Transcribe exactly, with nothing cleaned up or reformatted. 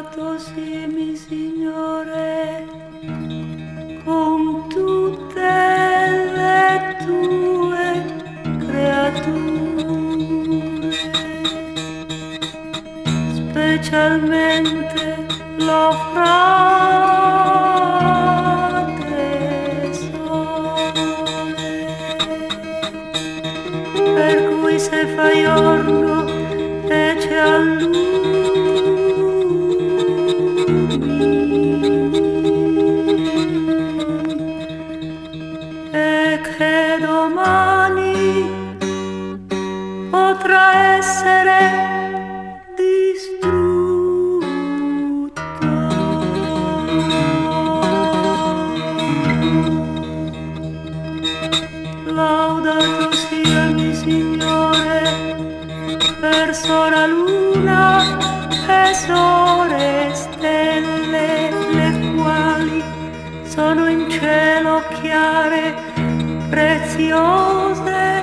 Laudato sia mi Signore con tutte le tue creature, specialmente lo frate sole, per cui se fa giorno e c'è a lui e che domani potrà essere distrutto. Laudato sia mi Signore per sola luna e sole stelle, le quali sono in cielo chiare, preziose